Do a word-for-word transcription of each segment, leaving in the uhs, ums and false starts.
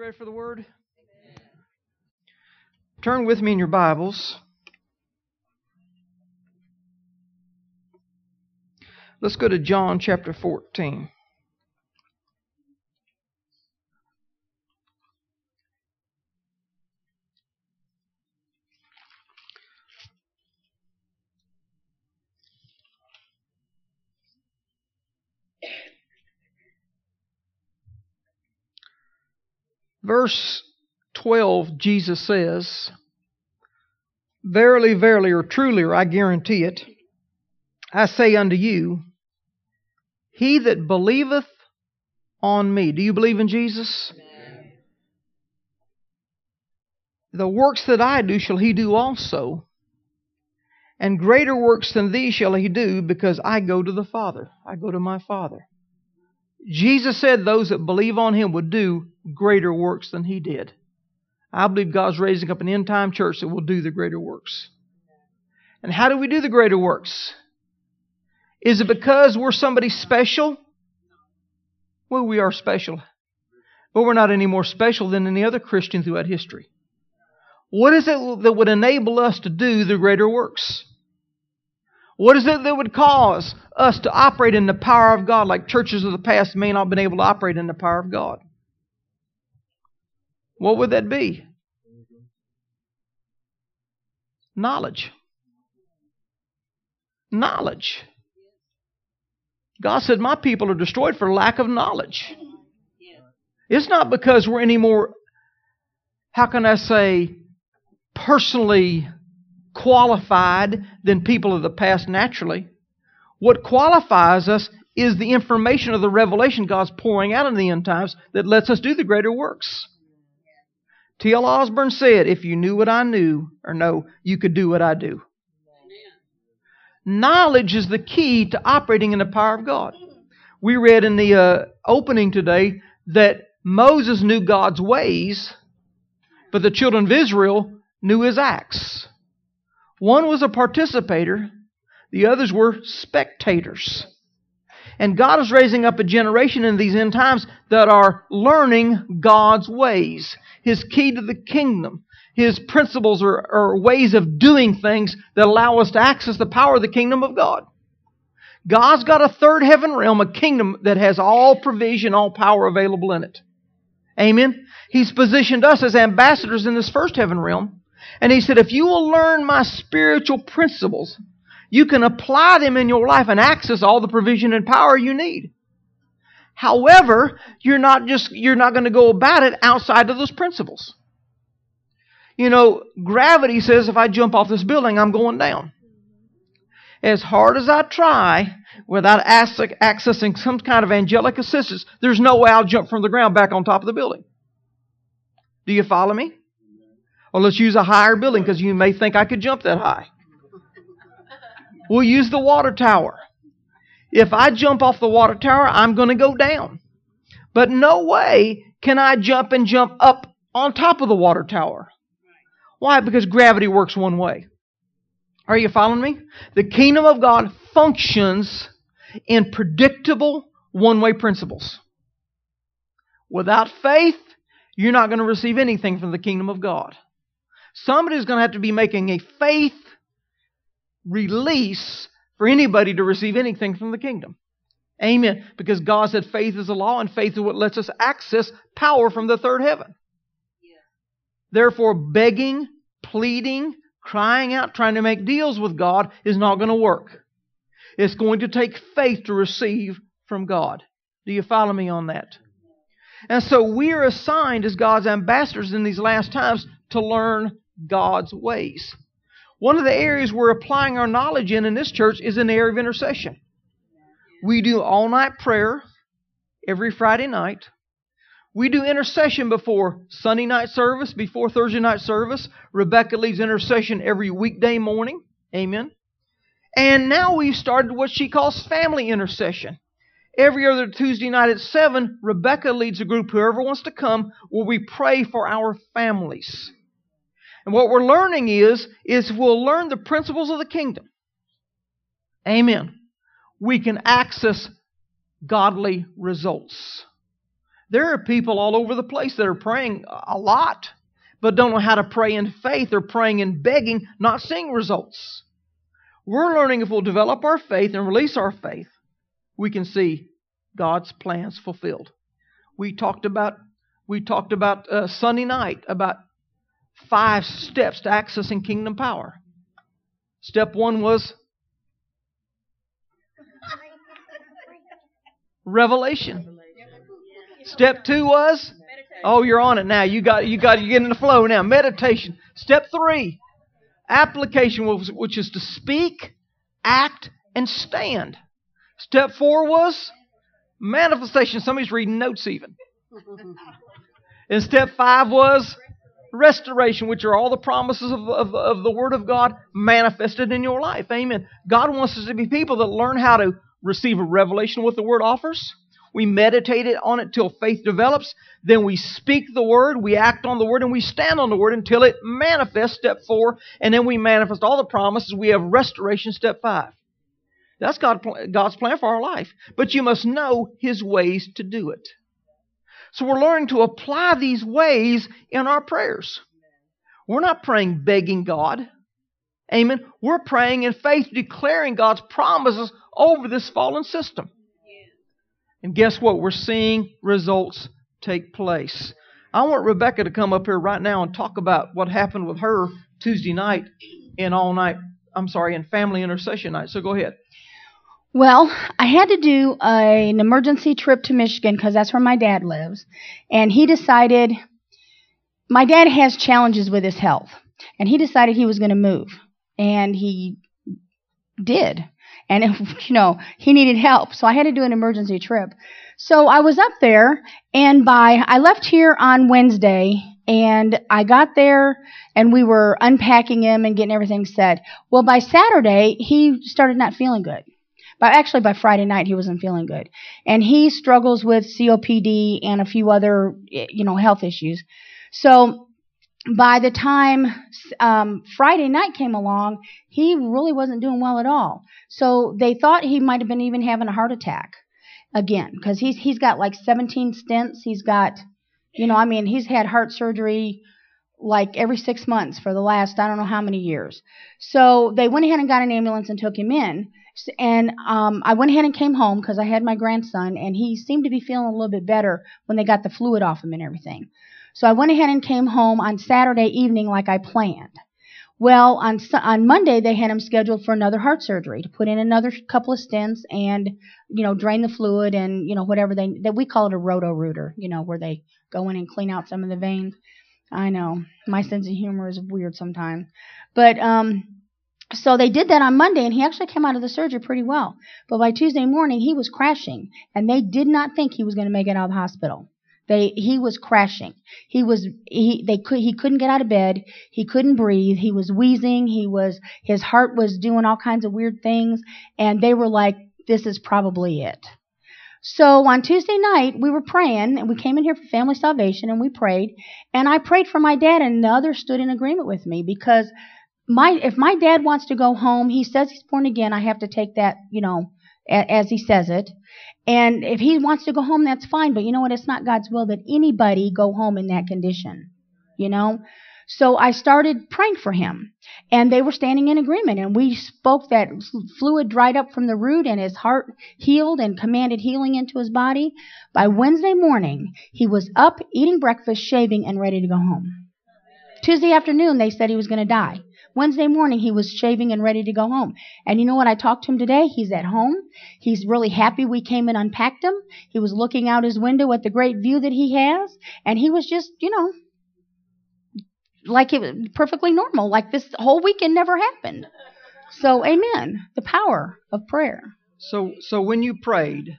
You ready for the Word? Amen. Turn with me in your Bibles. Let's go to John chapter fourteen. Verse twelve, Jesus says, "Verily, verily, or truly, or I guarantee it, I say unto you, he that believeth on me." Do you believe in Jesus? Amen. "The works that I do shall he do also, and greater works than these shall he do, because I go to the Father." I go to my Father. Jesus said those that believe on Him would do greater works than He did. I believe God's raising up an end-time church that will do the greater works. And how do we do the greater works? Is it because we're somebody special? Well, we are special. But we're not any more special than any other Christian throughout history. What is it that would enable us to do the greater works? What is it that would cause us to operate in the power of God like churches of the past may not have been able to operate in the power of God? What would that be? Knowledge. Knowledge. God said, "My people are destroyed for lack of knowledge." It's not because we're any more, how can I say, personally qualified than people of the past naturally. What qualifies us is the information of the revelation God's pouring out in the end times that lets us do the greater works. T L Osborne said, "If you knew what I knew, or know, you could do what I do." Knowledge is the key to operating in the power of God. We read in the uh, opening today that Moses knew God's ways, but the children of Israel knew His acts. One was a participator, the others were spectators. And God is raising up a generation in these end times that are learning God's ways, His key to the kingdom, His principles or, or ways of doing things that allow us to access the power of the kingdom of God. God's got a third heaven realm, a kingdom that has all provision, all power available in it. Amen? He's positioned us as ambassadors in this first heaven realm. And He said, if you will learn my spiritual principles, you can apply them in your life and access all the provision and power you need. However, you're not just you're not going to go about it outside of those principles. You know, gravity says if I jump off this building, I'm going down. As hard as I try, without accessing some kind of angelic assistance, there's no way I'll jump from the ground back on top of the building. Do you follow me? Or let's use a higher building because you may think I could jump that high. We'll use the water tower. If I jump off the water tower, I'm going to go down. But no way can I jump and jump up on top of the water tower. Why? Because gravity works one way. Are you following me? The kingdom of God functions in predictable one-way principles. Without faith, you're not going to receive anything from the kingdom of God. Somebody's going to have to be making a faith release for anybody to receive anything from the kingdom. Amen. Because God said faith is a law, and faith is what lets us access power from the third heaven. Yeah. Therefore, begging, pleading, crying out, trying to make deals with God is not going to work. It's going to take faith to receive from God. Do you follow me on that? And so we are assigned as God's ambassadors in these last times to learn God's ways. One of the areas we're applying our knowledge in in this church is in the area of intercession. We do all-night prayer every Friday night. We do intercession before Sunday night service, before Thursday night service. Rebecca leads intercession every weekday morning. Amen. And now we've started what she calls family intercession. Every other Tuesday night at seven, Rebecca leads a group, whoever wants to come, where we pray for our families. And what we're learning is, is we'll learn the principles of the kingdom. Amen. We can access godly results. There are people all over the place that are praying a lot, but don't know how to pray in faith. They're praying and begging, not seeing results. We're learning if we'll develop our faith and release our faith, we can see God's plans fulfilled. We talked about we talked about uh, Sunday night about five steps to accessing kingdom power. Step one was revelation. Step two was, oh, you're on it now. You got you got you get in the flow now. Meditation. Step three, application, which is to speak, act, and stand. Step four was manifestation. Somebody's reading notes even. And step five was restoration, which are all the promises of, of, of the Word of God manifested in your life. Amen. God wants us to be people that learn how to receive a revelation of what the Word offers. We meditate on it till faith develops. Then we speak the Word, we act on the Word, and we stand on the Word until it manifests, step four. And then we manifest all the promises. We have restoration, step five. That's God, God's plan for our life. But you must know His ways to do it. So we're learning to apply these ways in our prayers. We're not praying begging God. Amen. We're praying in faith, declaring God's promises over this fallen system. And guess what? We're seeing results take place. I want Rebecca to come up here right now and talk about what happened with her Tuesday night and all night, I'm sorry, in family intercession night. So go ahead. Well, I had to do a, an emergency trip to Michigan because that's where my dad lives. And he decided, my dad has challenges with his health. And he decided he was going to move. And he did. And, it, you know, he needed help. So I had to do an emergency trip. So I was up there, and by, I left here on Wednesday, and I got there, and we were unpacking him and getting everything set. Well, by Saturday, he started not feeling good. But actually, by Friday night, he wasn't feeling good. And he struggles with C O P D and a few other, you know, health issues. So by the time um, Friday night came along, he really wasn't doing well at all. So they thought he might have been even having a heart attack again, because he's he's got like seventeen stents. He's got, you know, I mean, he's had heart surgery like every six months for the last I don't know how many years. So they went ahead and got an ambulance and took him in. And um, I went ahead and came home because I had my grandson, and he seemed to be feeling a little bit better when they got the fluid off him and everything. So I went ahead and came home on Saturday evening like I planned. Well, on on Monday, they had him scheduled for another heart surgery to put in another couple of stents and, you know, drain the fluid and, you know, whatever they, that we call it a roto-rooter, you know, where they go in and clean out some of the veins. I know. My sense of humor is weird sometimes. But, um... So they did that on Monday, and he actually came out of the surgery pretty well. But by Tuesday morning, he was crashing, and they did not think he was going to make it out of the hospital. They he was crashing. He was he they could he couldn't get out of bed. He couldn't breathe. He was wheezing. He was his heart was doing all kinds of weird things, and they were like, "This is probably it." So on Tuesday night, we were praying, and we came in here for family salvation, and we prayed, and I prayed for my dad, and the others stood in agreement with me because. My if my dad wants to go home, he says he's born again, I have to take that, you know, a, as he says it. And if he wants to go home, that's fine. But you know what? It's not God's will that anybody go home in that condition, you know. So I started praying for him, and they were standing in agreement. And we spoke that fluid dried up from the root, and his heart healed and commanded healing into his body. By Wednesday morning, he was up, eating breakfast, shaving, and ready to go home. Tuesday afternoon, they said he was going to die. Wednesday morning, he was shaving and ready to go home. And you know what? I talked to him today. He's at home. He's really happy we came and unpacked him. He was looking out his window at the great view that he has. And he was just, you know, like it was perfectly normal. Like this whole weekend never happened. So, amen. The power of prayer. So, so when you prayed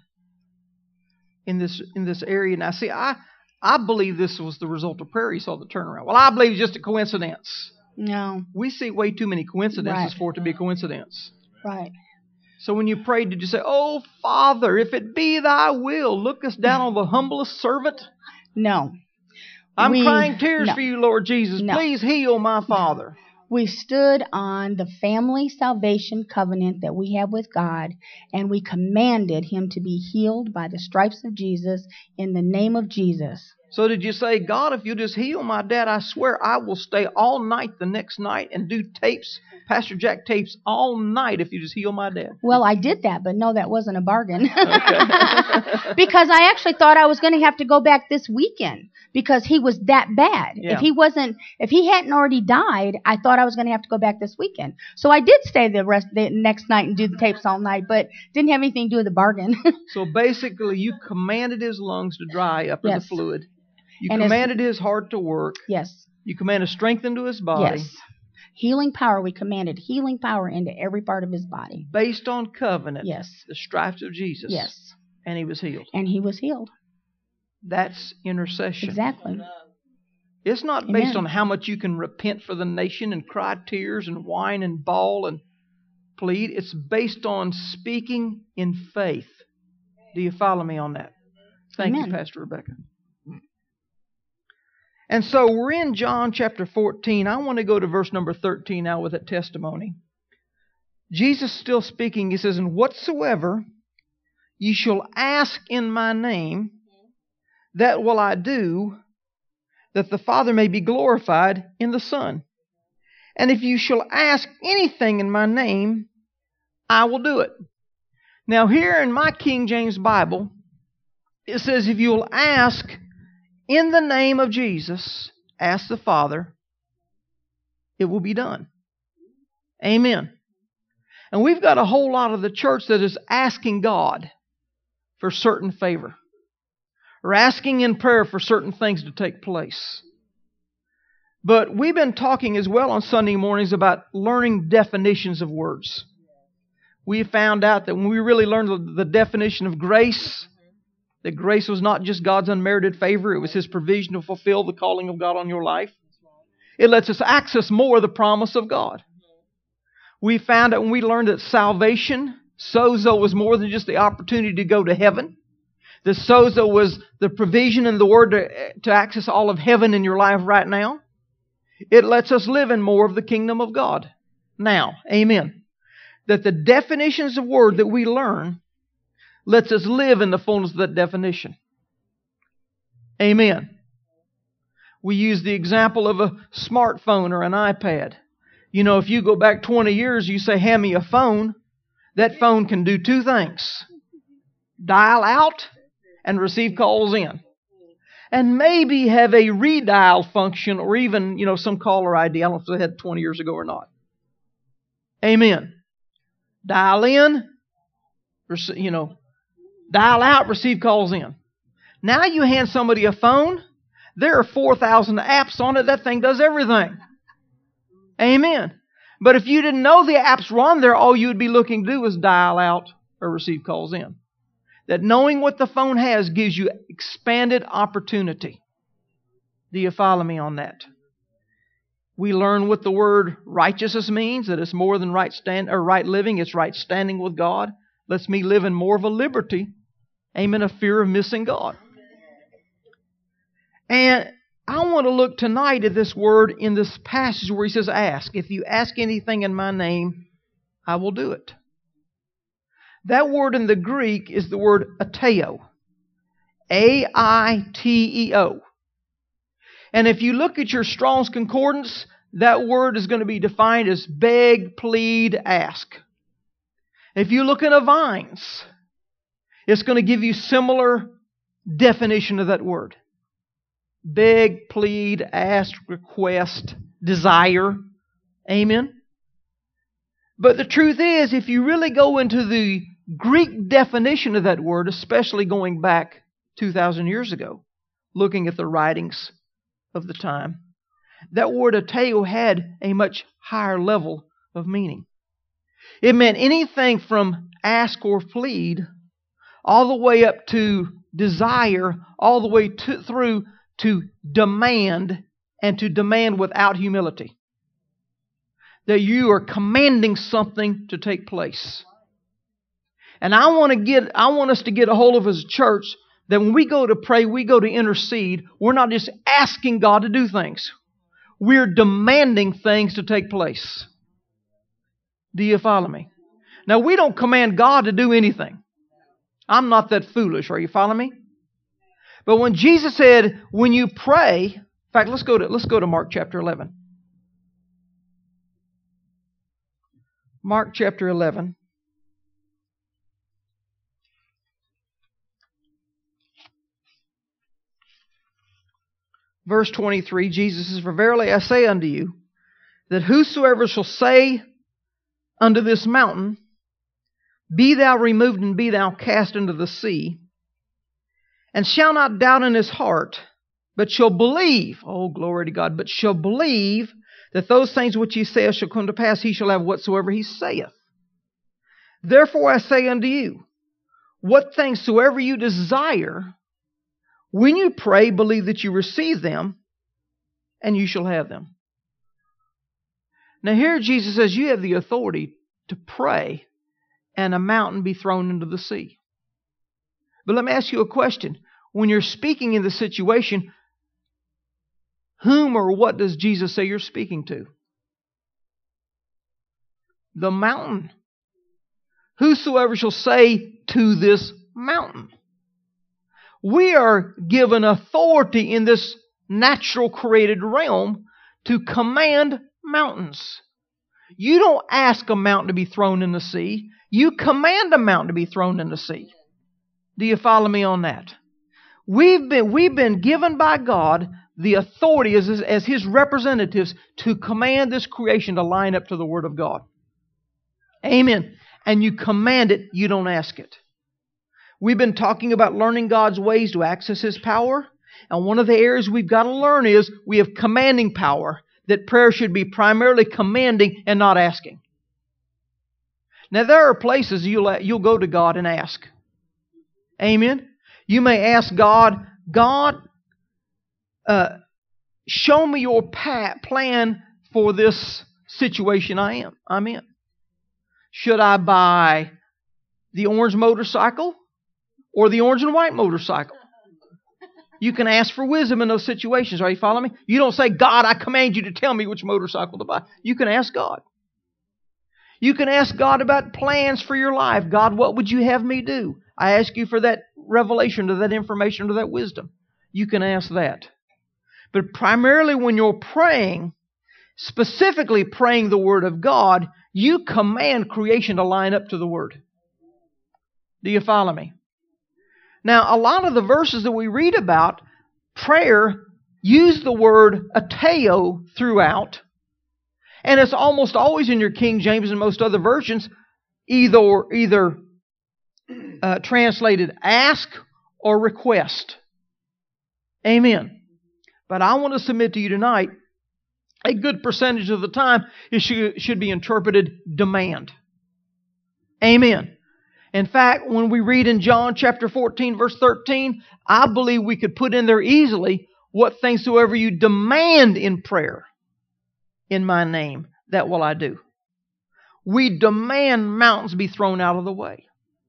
in this in this area, now see, I I believe this was the result of prayer. You saw the turnaround. Well, I believe it's just a coincidence. No. We see way too many coincidences right. for it to be a coincidence. Right. So when you prayed, did you say, "Oh, Father, if it be thy will, look us down on the humblest servant"? No. I'm we, crying tears no. for you, Lord Jesus. No. Please heal my father. We stood on the family salvation covenant that we have with God, and we commanded him to be healed by the stripes of Jesus in the name of Jesus. So did you say, God, if you just heal my dad, I swear I will stay all night the next night and do tapes, Pastor Jack tapes all night if you just heal my dad? Well, I did that, but no, that wasn't a bargain. Okay. Because I actually thought I was going to have to go back this weekend because he was that bad. Yeah. If he wasn't, if he hadn't already died, I thought I was going to have to go back this weekend. So I did stay the rest the next night and do the tapes all night, but didn't have anything to do with the bargain. So basically, you commanded his lungs to dry up, or Yes. the fluid. You And his- commanded his heart to work. Yes. You commanded strength into his body. Yes. Healing power. We commanded healing power into every part of his body. Based on covenant. Yes. The stripes of Jesus. Yes. And he was healed. And he was healed. That's intercession. Exactly. It's not Amen. based on how much you can repent for the nation and cry tears and whine and bawl and plead. It's based on speaking in faith. Do you follow me on that? Thank Amen. you, Pastor Rebecca. And so we're in John chapter fourteen. I want to go to verse number thirteen now with that testimony. Jesus still speaking. He says, "And whatsoever ye shall ask in my name, that will I do, that the Father may be glorified in the Son. And if you shall ask anything in my name, I will do it." Now here in my King James Bible, it says, if you'll ask in the name of Jesus, ask the Father, it will be done. Amen. And we've got a whole lot of the church that is asking God for certain favor, or asking in prayer for certain things to take place. But we've been talking as well on Sunday mornings about learning definitions of words. We found out that when we really learned the definition of grace, that grace was not just God's unmerited favor, it was His provision to fulfill the calling of God on your life. It lets us access more of the promise of God. We found out when we learned that salvation, sozo, was more than just the opportunity to go to heaven. The sozo was the provision and the word to, to access all of heaven in your life right now. It lets us live in more of the kingdom of God now. Amen. That the definitions of word that we learn lets us live in the fullness of that definition. Amen. We use the example of a smartphone or an iPad. You know, if you go back twenty years, you say, hand me a phone. That phone can do two things. Dial out and receive calls in. And maybe have a redial function or even, you know, some caller I D. I don't know if they had twenty years ago or not. Amen. Dial in, you know, dial out, receive calls in. Now you hand somebody a phone, there are four thousand apps on it. That thing does everything. Amen. But if you didn't know the apps were on there, all you would be looking to do is dial out or receive calls in. That knowing what the phone has gives you expanded opportunity. Do you follow me on that? We learn what the word righteousness means, that it's more than right stand or right living, it's right standing with God. Lets me live in more of a liberty, amen, a fear of missing God. And I want to look tonight at this word in this passage where he says, ask. If you ask anything in my name, I will do it. That word in the Greek is the word aiteo. A I T E O. And if you look at your Strong's Concordance, that word is going to be defined as beg, plead, ask. If you look in a Vines, it's going to give you similar definition of that word. Beg, plead, ask, request, desire. Amen. But the truth is, if you really go into the Greek definition of that word, especially going back two thousand years ago, looking at the writings of the time, that word aiteo had a much higher level of meaning. It meant anything from ask or plead, all the way up to desire, all the way to, through to demand, and to demand without humility. That you are commanding something to take place. And I want to get, I want us to get a hold of as a church that when we go to pray, we go to intercede, we're not just asking God to do things. we're demanding things to take place. Do you follow me? Now, we don't command God to do anything. I'm not that foolish. Are you following me? But when Jesus said, when you pray, in fact, let's go to, let's go to Mark chapter eleven. Mark chapter eleven. Verse twenty-three, Jesus says, for verily I say unto you, that whosoever shall say unto this mountain, be thou removed and be thou cast into the sea, and shall not doubt in his heart, but shall believe, oh glory to God, but shall believe that those things which he saith shall come to pass, he shall have whatsoever he saith. Therefore I say unto you, what things soever you desire, when you pray, believe that you receive them, and you shall have them. Now here Jesus says you have the authority to pray and a mountain be thrown into the sea. But let me ask you a question. When you're speaking in the situation, whom or what does Jesus say you're speaking to? The mountain. Whosoever shall say to this mountain. We are given authority in this natural created realm to command mountains. You don't ask a mountain to be thrown in the sea. You command a mountain to be thrown in the sea. Do you follow me on that? We've been, we've been given by God the authority as, as His representatives to command this creation to line up to the Word of God. Amen. And you command it, you don't ask it. We've been talking about learning God's ways to access His power. And one of the areas we've got to learn is we have commanding power. That prayer should be primarily commanding and not asking. Now there are places you'll, you'll go to God and ask. Amen. You may ask God, God, uh, show me your pa- plan for this situation I am. I'm in. Should I buy the orange motorcycle or the orange and white motorcycle? You can ask for wisdom in those situations. Are you following me? You don't say, God, I command you to tell me which motorcycle to buy. You can ask God. You can ask God about plans for your life. God, what would you have me do? I ask you for that revelation, or that information, or that wisdom. You can ask that. But primarily when you're praying, specifically praying the Word of God, you command creation to line up to the Word. Do you follow me? Now, a lot of the verses that we read about prayer use the word ateo throughout. And it's almost always in your King James and most other versions either, either uh, translated ask or request. Amen. But I want to submit to you tonight, a good percentage of the time it should, should be interpreted demand. Amen. In fact, when we read in John chapter fourteen, verse thirteen, I believe we could put in there easily, what things soever you demand in prayer in my name, that will I do. We demand mountains be thrown out of the way.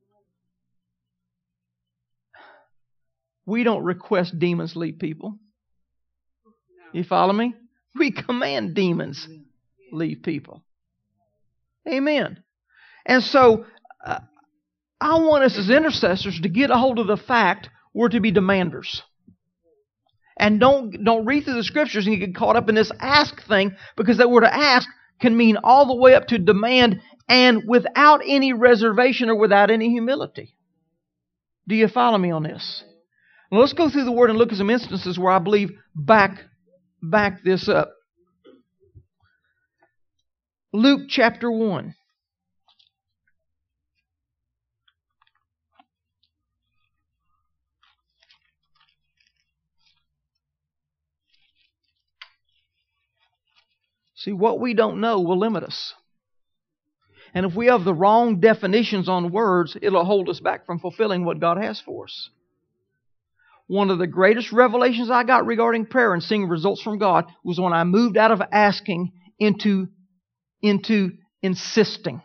We don't request demons leave people. You follow me? We command demons leave people. Amen. And so, uh, I want us as intercessors to get a hold of the fact we're to be demanders. And don't, don't read through the Scriptures and get caught up in this ask thing, because that word to ask can mean all the way up to demand and without any reservation or without any humility. Do you follow me on this? Well, let's go through the Word and look at some instances where I believe back, back this up. Luke chapter one. See, what we don't know will limit us. And if we have the wrong definitions on words, it'll hold us back from fulfilling what God has for us. One of the greatest revelations I got regarding prayer and seeing results from God was when I moved out of asking into, into insisting.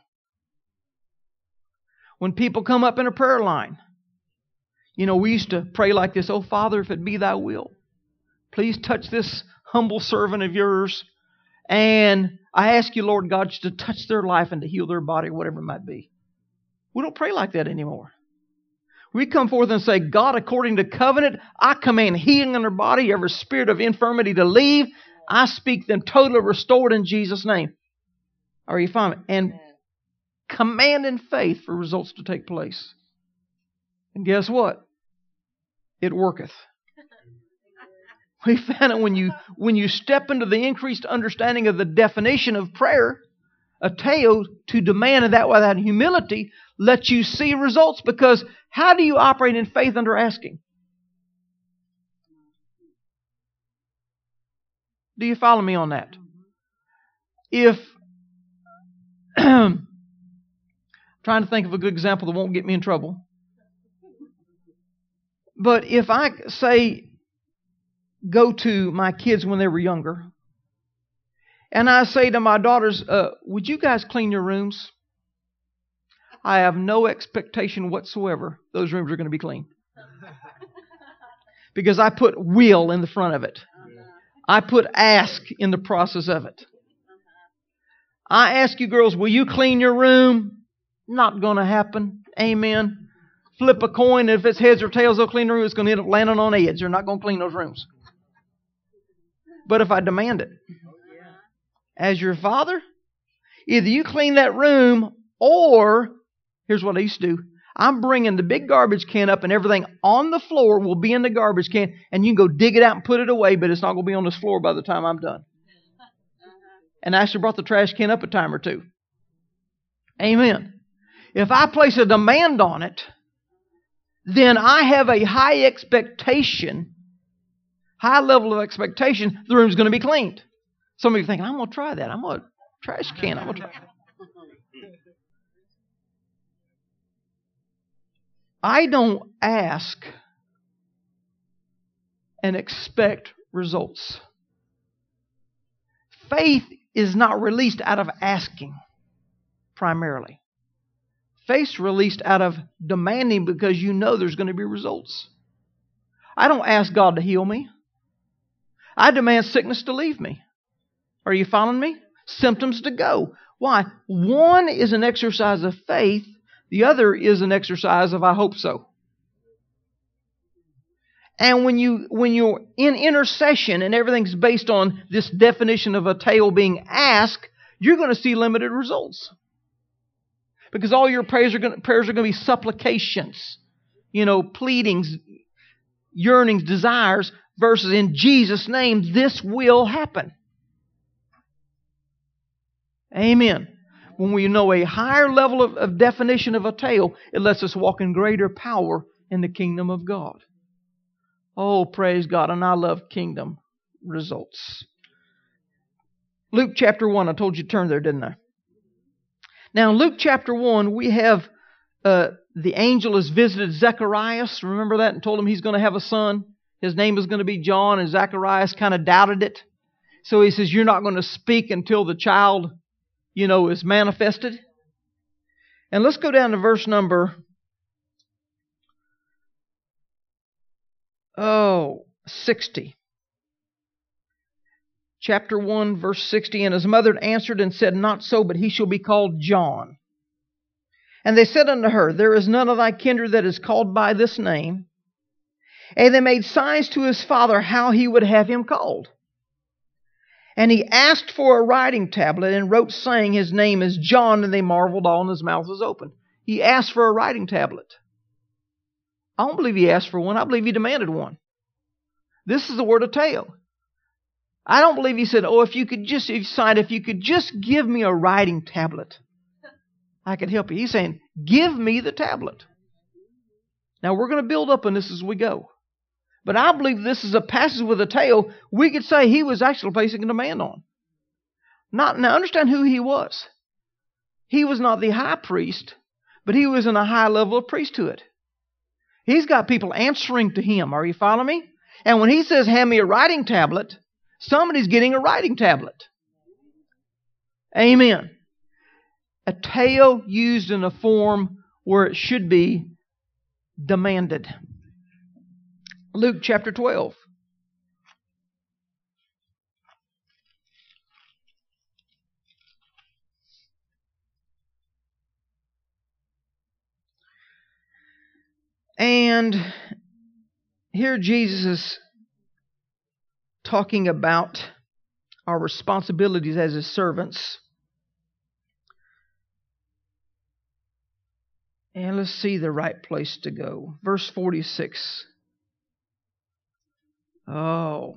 When people come up in a prayer line, you know, we used to pray like this, oh Father, if it be thy will, please touch this humble servant of yours. And I ask you, Lord God, just to touch their life and to heal their body, whatever it might be. We don't pray like that anymore. We come forth and say, God, according to covenant, I command healing in their body, every spirit of infirmity to leave. I speak them totally restored in Jesus' name. Are you following? And command in faith for results to take place. And guess what? It worketh. We found it when you when you step into the increased understanding of the definition of prayer, ateo, to demand, and that without humility, let you see results. Because how do you operate in faith under asking? Do you follow me on that? If I'm trying to think of a good example that won't get me in trouble. But if I say, go to my kids when they were younger, and I say to my daughters, uh, would you guys clean your rooms? I have no expectation whatsoever those rooms are going to be clean. Because I put will in the front of it. I put ask in the process of it. I ask you girls, will you clean your room? Not going to happen. Amen. Flip a coin. If it's heads or tails, they'll clean the room. It's going to end up landing on heads. They're not going to clean those rooms. But if I demand it, as your father, either you clean that room, or here's what I used to do. I'm bringing the big garbage can up, and everything on the floor will be in the garbage can, and you can go dig it out and put it away, but it's not going to be on this floor by the time I'm done. And I actually brought the trash can up a time or two. Amen. If I place a demand on it, then I have a high expectation, high level of expectation, the room's going to be cleaned. Some of you are thinking, I'm going to try that. I'm going to trash can. I'm going to try. I don't ask and expect results. Faith is not released out of asking, primarily. Faith's released out of demanding because you know there's going to be results. I don't ask God to heal me. I demand sickness to leave me. Are you following me? Symptoms to go. Why? One is an exercise of faith. The other is an exercise of I hope so. And when, you, when you're in intercession and everything's based on this definition of ateo being asked, you're going to see limited results. Because all your prayers are going to, prayers are going to be supplications, you know, pleadings, yearnings, desires, versus in Jesus' name, this will happen. Amen. When we know a higher level of, of definition of ateo, it lets us walk in greater power in the kingdom of God. Oh, praise God. And I love kingdom results. Luke chapter one. I told you to turn there, didn't I? Now, in Luke chapter one, we have uh, the angel has visited Zacharias. Remember that? And told him he's going to have a son. His name is going to be John. And Zacharias kind of doubted it. So he says, you're not going to speak until the child, you know, is manifested. And let's go down to verse number, oh, sixty. Chapter one, verse sixty, and his mother answered and said, not so, but he shall be called John. And they said unto her, there is none of thy kindred that is called by this name. And they made signs to his father how he would have him called. And he asked for a writing tablet and wrote, saying, his name is John, and they marveled all, and his mouth was open. He asked for a writing tablet. I don't believe he asked for one. I believe he demanded one. This is the word ateo. I don't believe he said, oh, if you could just, if you signed, if you could just give me a writing tablet, I could help you. He's saying, give me the tablet. Now, we're going to build up on this as we go. But I believe this is a passage with ateo we could say he was actually placing a demand on. Not, now, understand who he was. He was not the high priest, but he was in a high level of priesthood. He's got people answering to him. Are you following me? And when he says, hand me a writing tablet, somebody's getting a writing tablet. Amen. Ateo used in a form where it should be demanded. Luke chapter twelve. And here Jesus is talking about our responsibilities as His servants. And let's see the right place to go. Verse forty-six. Oh.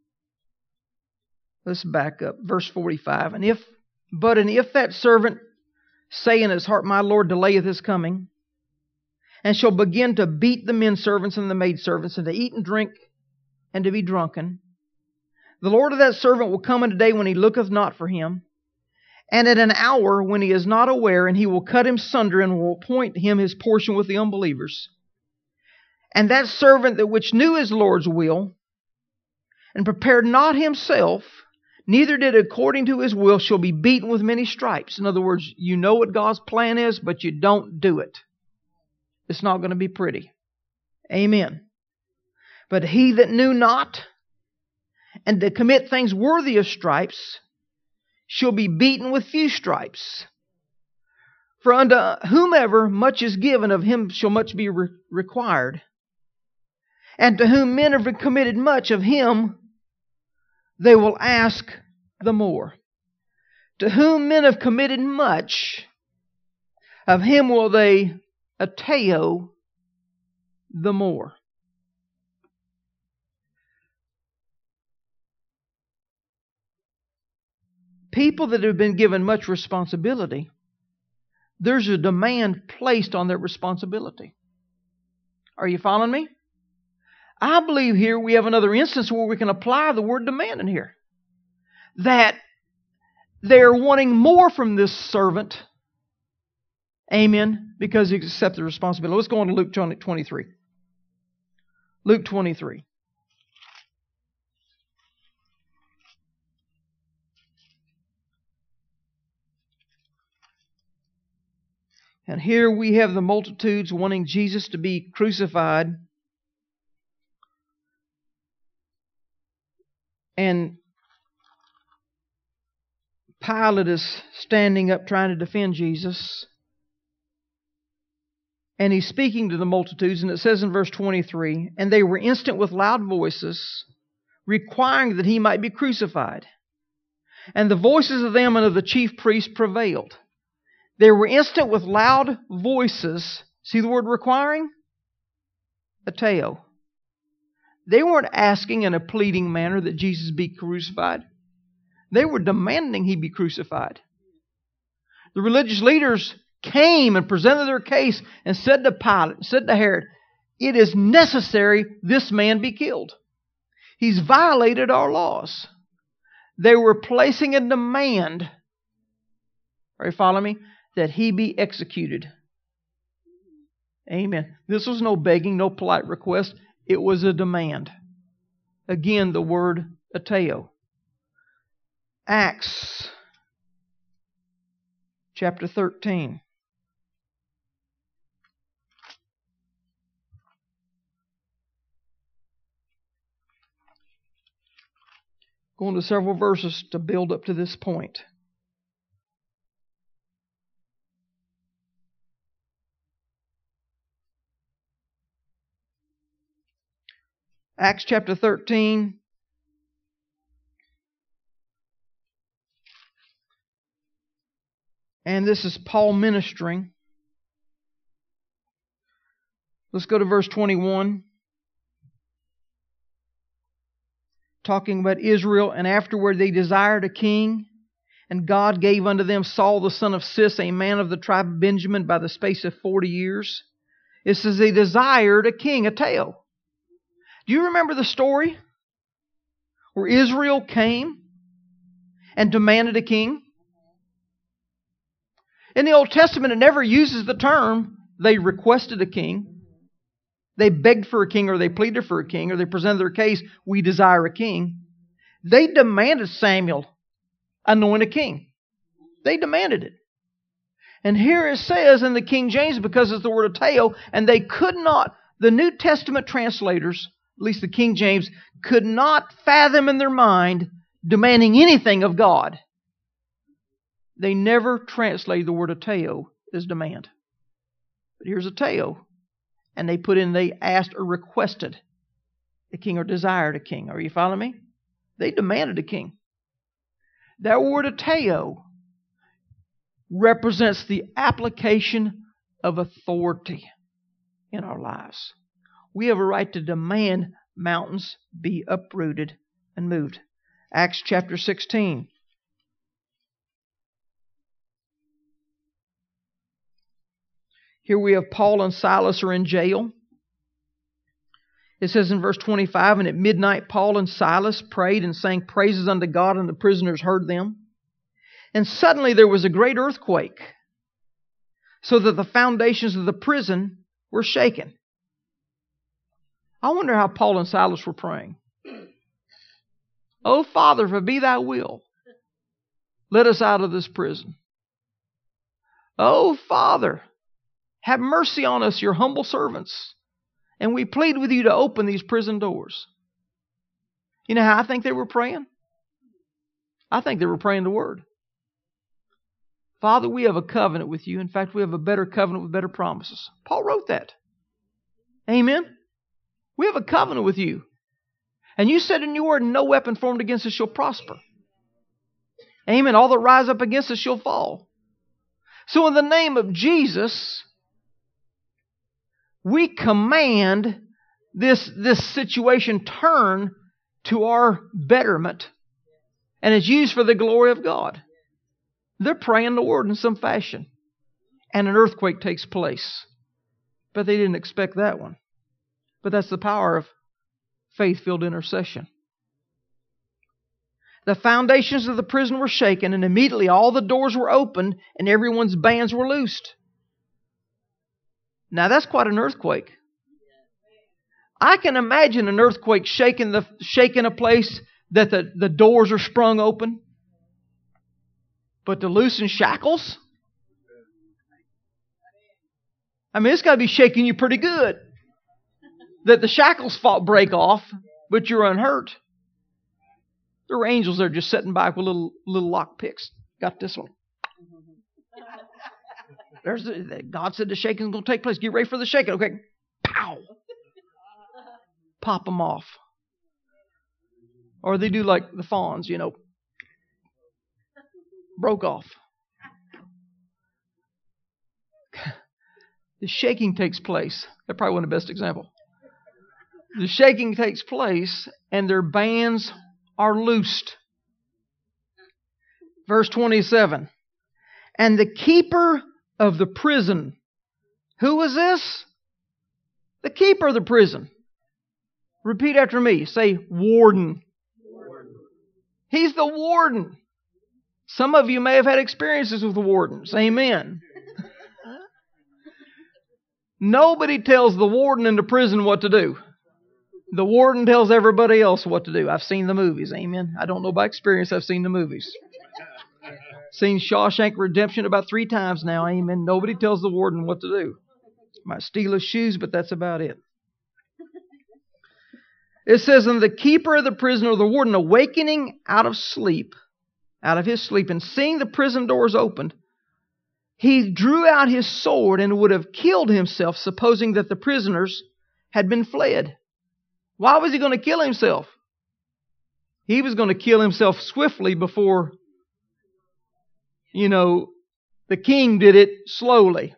Let's back up. Verse forty-five. And if, but and if that servant say in his heart, My Lord delayeth his coming, and shall begin to beat the men servants and the maid servants, and to eat and drink, and to be drunken, the Lord of that servant will come in a day when he looketh not for him, and at an hour when he is not aware, and he will cut him sunder, and will appoint him his portion with the unbelievers. And that servant that which knew his Lord's will, and prepared not himself, neither did according to his will, shall be beaten with many stripes. In other words, you know what God's plan is, but you don't do it. It's not going to be pretty. Amen. But he that knew not, and to commit things worthy of stripes, shall be beaten with few stripes. For unto whomever much is given, of him shall much be re- required. And to whom men have committed much, of him they will ask the more. To whom men have committed much, of him will they ateo the more. People that have been given much responsibility, there's a demand placed on their responsibility. Are you following me? I believe here we have another instance where we can apply the word demand in here. That they're wanting more from this servant. Amen. Because he accepted the responsibility. Let's go on to Luke twenty-three. Luke twenty-three. And here we have the multitudes wanting Jesus to be crucified. And Pilate is standing up trying to defend Jesus. And he's speaking to the multitudes. And it says in verse twenty-three, And they were instant with loud voices, requiring that he might be crucified. And the voices of them and of the chief priests prevailed. They were instant with loud voices. See the word requiring? Ateo. They weren't asking in a pleading manner that Jesus be crucified. They were demanding he be crucified. The religious leaders came and presented their case and said to Pilate, said to Herod, it is necessary this man be killed. He's violated our laws. They were placing a demand. Are you following me? That he be executed. Amen. This was no begging, no polite request. It was a demand. Again, the word ateo. Acts chapter thirteen. Going to several verses to build up to this point. Acts chapter thirteen. And this is Paul ministering. Let's go to verse twenty-one. Talking about Israel, and afterward they desired a king, and God gave unto them Saul the son of Cis, a man of the tribe of Benjamin, by the space of forty years. It says they desired a king, a teo. Do you remember the story where Israel came and demanded a king? In the Old Testament, it never uses the term they requested a king. They begged for a king, or they pleaded for a king, or they presented their case, we desire a king. They demanded Samuel anoint a king. They demanded it. And here it says in the King James, because it's the word ateo, and they could not, the New Testament translators, at least the King James, could not fathom in their mind demanding anything of God. They never translated the word ateo as demand. But here's ateo. And they put in, they asked or requested a king or desired a king. Are you following me? They demanded a king. That word ateo represents the application of authority in our lives. We have a right to demand mountains be uprooted and moved. Acts chapter sixteen. Here we have Paul and Silas are in jail. It says in verse twenty-five, and at midnight Paul and Silas prayed and sang praises unto God, and the prisoners heard them. And suddenly there was a great earthquake, so that the foundations of the prison were shaken. I wonder how Paul and Silas were praying. Oh, Father, if it be thy will, let us out of this prison. Oh, Father, have mercy on us, your humble servants, and we plead with you to open these prison doors. You know how I think they were praying? I think they were praying the Word. Father, we have a covenant with you. In fact, we have a better covenant with better promises. Paul wrote that. Amen? We have a covenant with you. And you said in your word, no weapon formed against us shall prosper. Amen. All that rise up against us shall fall. So in the name of Jesus, we command this, this situation turn to our betterment. And it's used for the glory of God. They're praying the Word in some fashion. And an earthquake takes place. But they didn't expect that one. But that's the power of faith-filled intercession. The foundations of the prison were shaken, and immediately all the doors were opened, and everyone's bands were loosed. Now that's quite an earthquake. I can imagine an earthquake shaking the shaking a place that the, the doors are sprung open. But to loosen shackles? I mean, it's got to be shaking you pretty good. That the shackles fall, break off, but you're unhurt. There were angels there just sitting back with little little lock picks. Got this one. There's the, God said the shaking is going to take place. Get ready for the shaking. Okay. Pow. Pop them off. Or they do like the fawns, you know. Broke off. The shaking takes place. That probably wasn't the best example. The shaking takes place and their bands are loosed. Verse twenty-seven. And the keeper of the prison. Who was this? The keeper of the prison. Repeat after me. Say warden. Warden. He's the warden. Some of you may have had experiences with the wardens. Amen. Nobody tells the warden in the prison what to do. The warden tells everybody else what to do. I've seen the movies. Amen. I don't know by experience. I've seen the movies. Seen Shawshank Redemption about three times now. Amen. Nobody tells the warden what to do. Might steal his shoes, but that's about it. It says, and the keeper of the prison, or the warden, awakening out of sleep, out of his sleep, and seeing the prison doors opened, he drew out his sword and would have killed himself, supposing that the prisoners had been fled. Why was he going to kill himself? He was going to kill himself swiftly before, you know, the king did it slowly.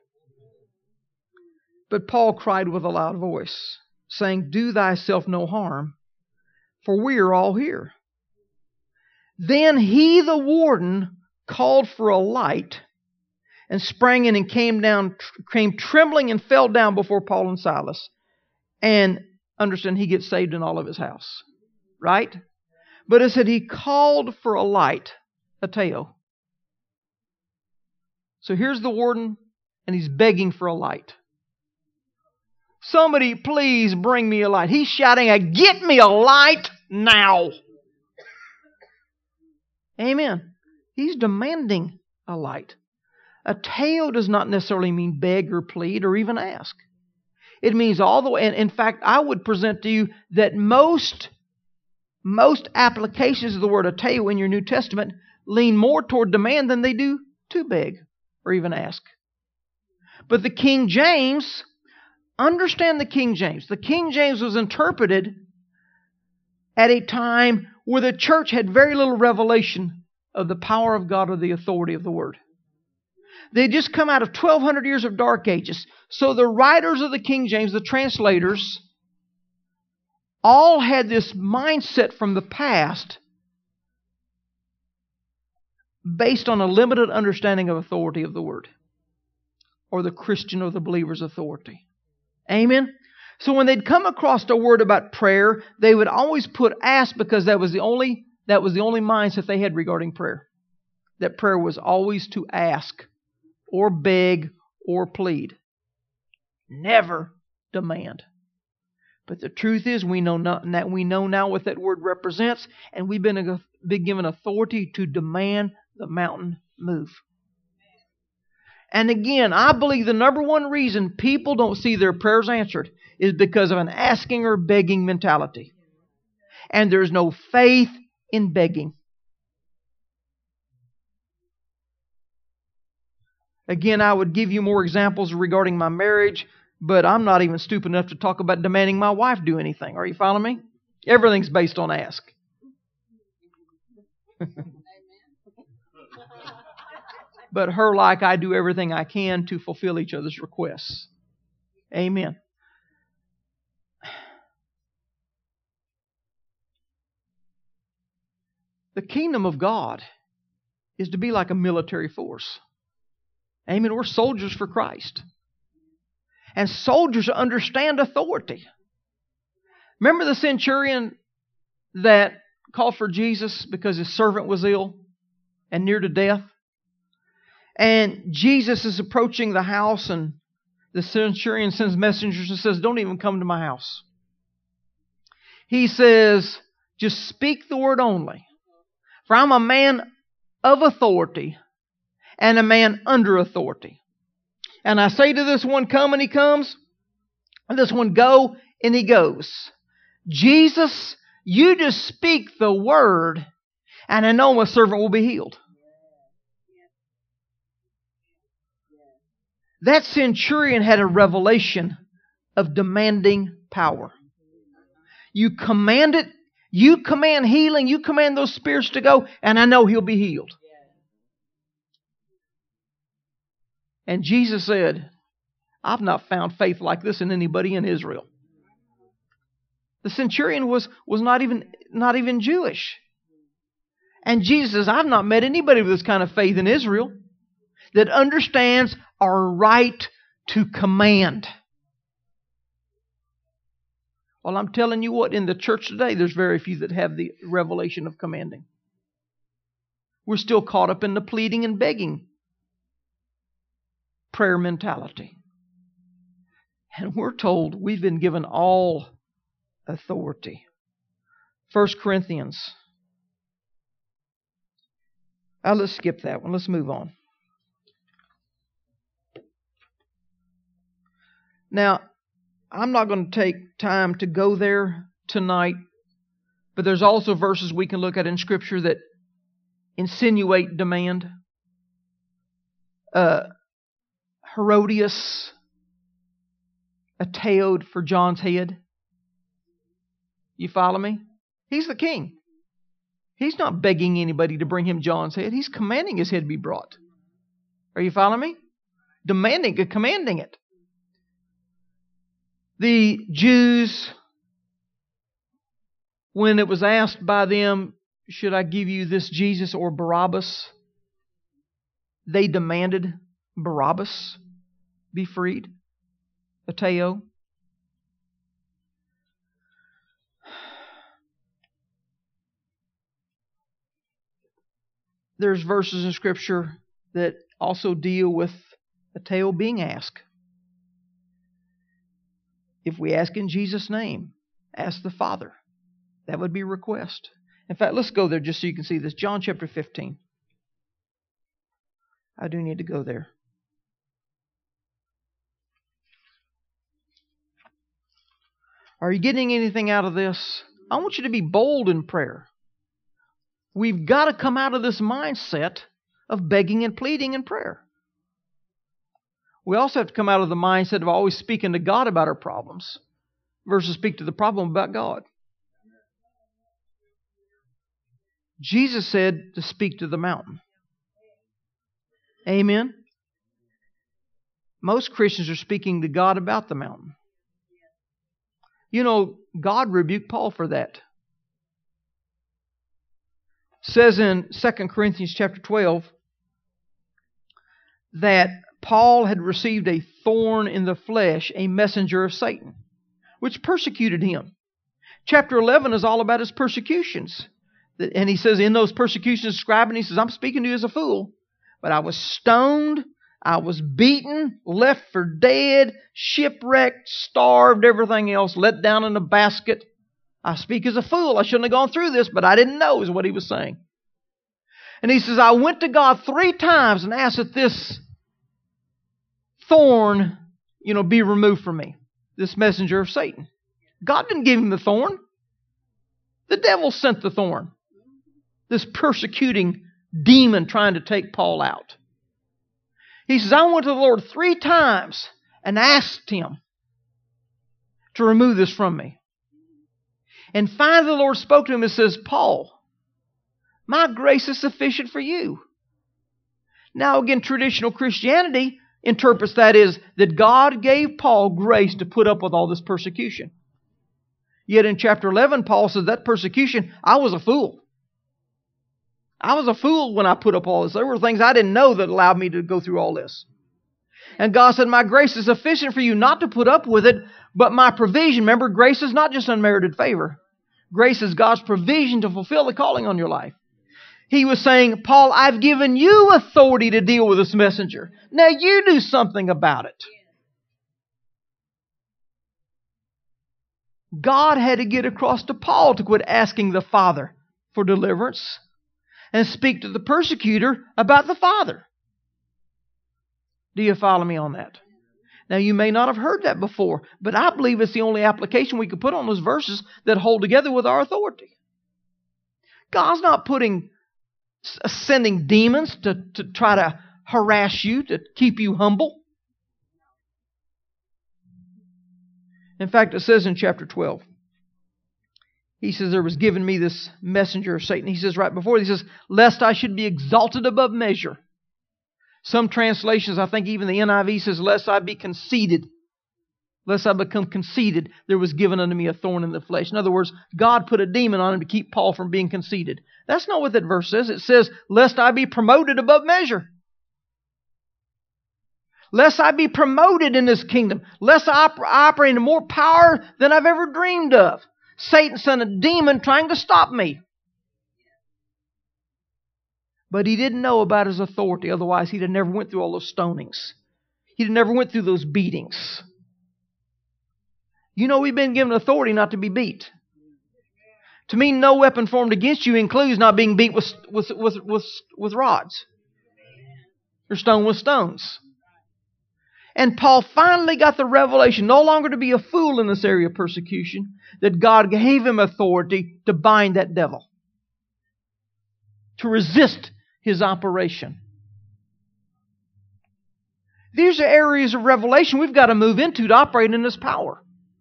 But Paul cried with a loud voice, saying, do thyself no harm, for we are all here. Then he, the warden, called for a light and sprang in and came down, came trembling and fell down before Paul and Silas. And understand, he gets saved in all of his house. Right? But it said he called for a light, ateo. So here's the warden, and he's begging for a light. Somebody please bring me a light. He's shouting, get me a light now. Amen. He's demanding a light. Ateo does not necessarily mean beg or plead or even ask. It means all the way. And in fact, I would present to you that most, most applications of the word ateo in your New Testament lean more toward demand than they do to beg or even ask. But the King James understand the King James. The King James was interpreted at a time where the church had very little revelation of the power of God or the authority of the Word. They had just come out of twelve hundred years of dark ages. So the writers of the King James, the translators, all had this mindset from the past based on a limited understanding of authority of the Word, or the Christian or the believer's authority. Amen? So when they'd come across a word about prayer, they would always put ask, because that was the only that was the only mindset they had regarding prayer. That prayer was always to ask, or beg, or plead. Never demand. But the truth is, we know not, that we know now what that word represents, and we've been, been given authority to demand the mountain move. And again, I believe the number one reason people don't see their prayers answered is because of an asking or begging mentality. And there's no faith in begging. Again, I would give you more examples regarding my marriage, but I'm not even stupid enough to talk about demanding my wife do anything. Are you following me? Everything's based on ask. But her, like I, do everything I can to fulfill each other's requests. Amen. The kingdom of God is to be like a military force. Amen. We're soldiers for Christ. And soldiers understand authority. Remember the centurion that called for Jesus because his servant was ill and near to death? And Jesus is approaching the house, and the centurion sends messengers and says, "Don't even come to my house." He says, "Just speak the word only. For I'm a man of authority and a man under authority. And I say to this one, come, and he comes. And this one, go, and he goes." Jesus, you just speak the word, and I know my servant will be healed. That centurion had a revelation of demanding power. You command it, you command healing, you command those spirits to go, and I know he'll be healed. And Jesus said, "I've not found faith like this in anybody in Israel." The centurion was, was not even, not even Jewish. And Jesus says, "I've not met anybody with this kind of faith in Israel that understands our right to command." Well, I'm telling you what, in the church today, there's very few that have the revelation of commanding. We're still caught up in the pleading and begging prayer mentality. And we're told we've been given all authority. First Corinthians. Uh, let's skip that one. Let's move on. Now, I'm not going to take time to go there tonight, but there's also verses we can look at in Scripture that insinuate demand. Uh, Herodias attaoed for John's head. You follow me? He's the king. He's not begging anybody to bring him John's head. He's commanding his head be brought. Are you following me? Demanding, commanding it. The Jews, when it was asked by them, "Should I give you this Jesus or Barabbas?" they demanded Barabbas be freed. Ateo. There's verses in Scripture that also deal with ateo being asked. If we ask in Jesus' name, ask the Father. That would be a request. In fact, let's go there just so you can see this. John chapter fifteen. I do need to go there. Are you getting anything out of this? I want you to be bold in prayer. We've got to come out of this mindset of begging and pleading in prayer. We also have to come out of the mindset of always speaking to God about our problems versus speak to the problem about God. Jesus said to speak to the mountain. Amen? Most Christians are speaking to God about the mountain. You know, God rebuked Paul for that. It says in Second Corinthians chapter twelve that Paul had received a thorn in the flesh, a messenger of Satan, which persecuted him. Chapter eleven is all about his persecutions. And he says, in those persecutions, describing, he says, I'm speaking to you as a fool, but I was stoned, I was beaten, left for dead, shipwrecked, starved, everything else, let down in a basket. I speak as a fool. I shouldn't have gone through this, but I didn't know, is what he was saying. And he says, I went to God three times and asked that this thorn, you know, be removed from me. This messenger of Satan. God didn't give him the thorn. The devil sent the thorn. This persecuting demon trying to take Paul out. He says, I went to the Lord three times and asked Him to remove this from me. And finally the Lord spoke to him and says, Paul, my grace is sufficient for you. Now again, traditional Christianity interprets that as that God gave Paul grace to put up with all this persecution. Yet in chapter eleven, Paul says that persecution, I was a fool. I was a fool when I put up all this. There were things I didn't know that allowed me to go through all this. And God said, my grace is sufficient for you not to put up with it, but my provision. Remember, grace is not just unmerited favor. Grace is God's provision to fulfill the calling on your life. He was saying, Paul, I've given you authority to deal with this messenger. Now you do something about it. God had to get across to Paul to quit asking the Father for deliverance and speak to the persecutor about the Father. Do you follow me on that? Now, you may not have heard that before, but I believe it's the only application we could put on those verses that hold together with our authority. God's not putting, sending demons to, to try to harass you, to keep you humble. In fact, it says in chapter twelve, he says, there was given me this messenger of Satan. He says right before, he says, lest I should be exalted above measure. Some translations, I think even the N I V says, lest I be conceited. Lest I become conceited, there was given unto me a thorn in the flesh. In other words, God put a demon on him to keep Paul from being conceited. That's not what that verse says. It says, lest I be promoted above measure. Lest I be promoted in this kingdom. Lest I operate in more power than I've ever dreamed of. Satan sent a demon trying to stop me. But he didn't know about his authority. Otherwise, he'd have never went through all those stonings. He'd have never went through those beatings. You know, we've been given authority not to be beat. To me, no weapon formed against you includes not being beat with, with, with, with, with rods. Or stoned with stones. And Paul finally got the revelation, no longer to be a fool in this area of persecution, that God gave him authority to bind that devil. To resist his operation. These are areas of revelation we've got to move into to operate in this power.